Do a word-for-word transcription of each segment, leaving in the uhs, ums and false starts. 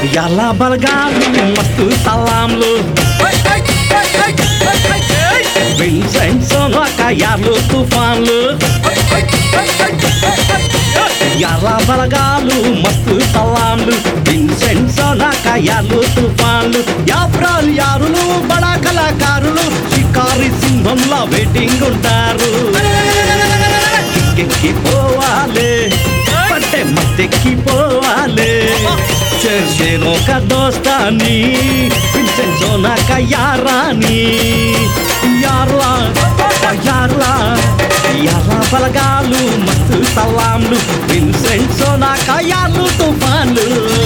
యాలా బలగాలు మస్తు సలాంలు విన్సెంట్ సోనాక యార్లు తుఫాన్లు యాలా బలగాలు మస్తు సలాంలు విన్సెంట్ సోనాక యార్లు తుఫాన్లు యాప్రాలు యారులు బడా కళాకారులు షికారి సింహంలా వెయిటింగ్ ఉంటారు ఎక్కిపోవాలి పట్టే మత్తెక్కిపోవాలి शेरों का दोस्तानी विंसेंट सोनाका यारानी यारला यारला यारला బలగాలు మస్తు సలాంలు విన్సెంట్ సోనాకా యార్లు తుఫాన్లు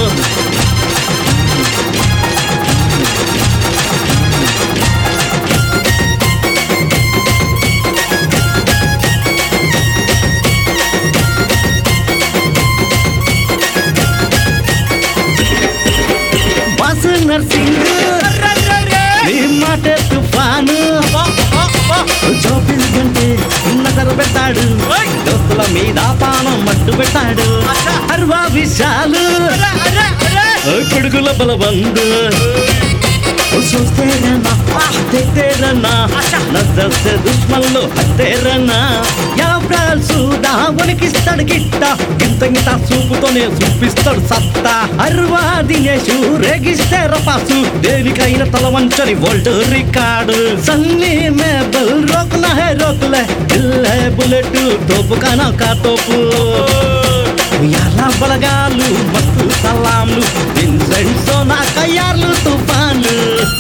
నర్సింగ్ నీ మాట తుఫాను చౌబీస్ గంటే నజర పెట్టాడు దోస్తుల మీద పానం మట్టు పెట్టాడు అర్వా విశాలు కొడుకుల బలబందు सोचते रहना देखते रहना नजर से दुश्मन लो हटते रहना యాప్రాల్ సూదా వణికిస్తాడు గిట్ట గింత గింత చూపుతోనే చూపిస్తాడు సత్తా అర్వా దినేషు రేగిస్తే రపాసు దేనికైనా తల వంచని వరల్డ్ రికార్డు సన్నీ మేబల్ రోకునా హే రోకులే దిల్లే బుల్లెట్ తోపు కానా కా తోపు యాలా బలగాలు మస్తు సలాంలు విన్సెంట్ సోనాకా యార్లు తుఫాన్లు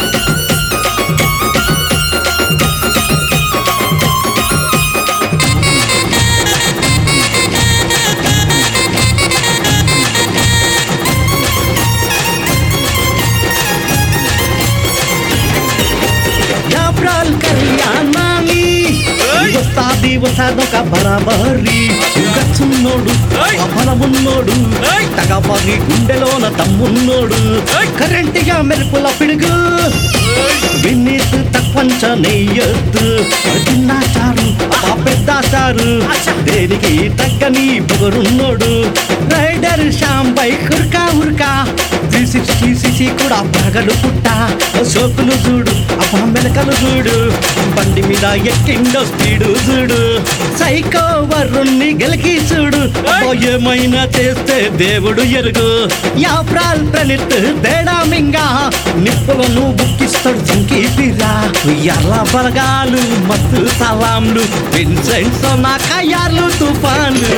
యాప్రాల్ కళ్యాణాని వస్తాది వస్తాదో కా బరాబరి గచ్చున్నోడు బలమున్నోడు తగబాగి గుండెలోన తమ్మున్నోడు కరెంటిగా మెరుపుల పిడుగు వినీత్ తక్వంచ నెయ్యొద్దు చిన్నాచారు పెద్దాచారు దేనికి తగ్గని పొగరున్నోడు రైడర్ శ్యామ్ బైక్ ఉర్కా ఉర్కా త్రీ సిక్స్టీ సిసి కూడా పగలు పుట్ట సోకులు చూడు అప్ప మెలకలు చూడు బండి మీద ఎక్కిండో స్పీడు చూడు సైకో వరుణ్ణి గెలికి చూడు ఏమైనా చేస్తే దేవుడు ఎరుగు యాప్రాల్ ప్రణిత్ తేడా మింగా నిప్పులను బుక్కిస్తాడు సంకీ పిరా యాలా బలగాలు మస్తు సలాంలు విన్సెంట్ సోనాకా యార్లు తుఫాన్లు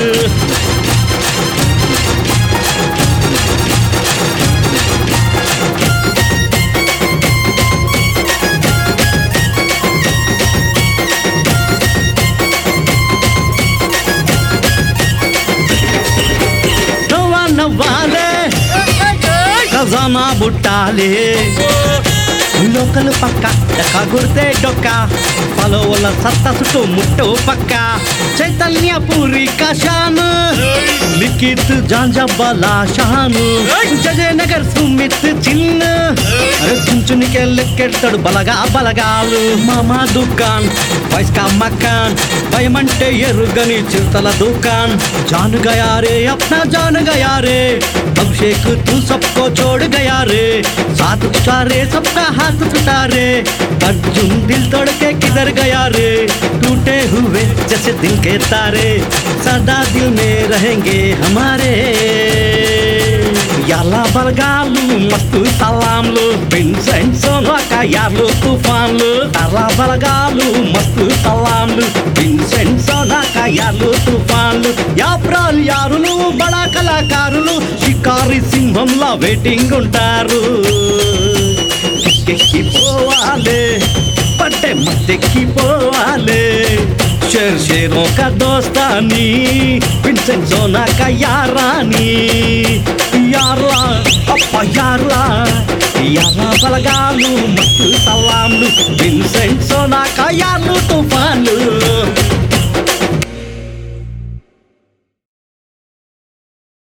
నవ్వాలే ఖజానా బుట్టాలే లోకల్ పక్క డక్క గుర్తే డొక్క పలోవల సత్త చుట్టూ ముట్టో పక్క చైతన్య పూరి కషాను లిఖిత్ జాంజబ్బలా షాను జయనగర్ సుమిత్ చిన్న చుంచునికే లెక్కెడతాడు బలగా బలగాలు మామా దుకాన్ వైస్కా మకాన్ భయమంటే ఎరుగని చిరుతల దుకాన్ జాన్ గయా రే అప్నా జాన్ గయా రే అభిషేక్ తూ సబ్కో చోడ్ గయా రే సాత్ छुटा रे सबका हाथ छुटा रे अर्जुन दिल तोड़ के किधर गया रे टूटे हुए जैसे दिल के तारे सदा दिल में रहेंगे हमारे యాలా బలగాలు మస్తు సలాంలు విన్సెంట్ సోనాకా యార్లు తుఫాన్లు యాలా బలగాలు మస్తు సలాంలు విన్సెంట్ సోనాకా యార్లు తుఫాన్లు యాప్రాల్ యారులు బడా కళాకారులు షికారి సింహంలా వెయిటింగ్ ఉంటారు ఎక్కిపోవాలి పట్టే మత్తెక్కిపోవాలి शेर शेरों का दोस्तानी विंसेंट सोनाका यारानी यारला అప్ప యార్లా యాలా బలగాలు మస్తు సలాంలు విన్సెంట్ సోనాకా యార్లు తుఫాన్లు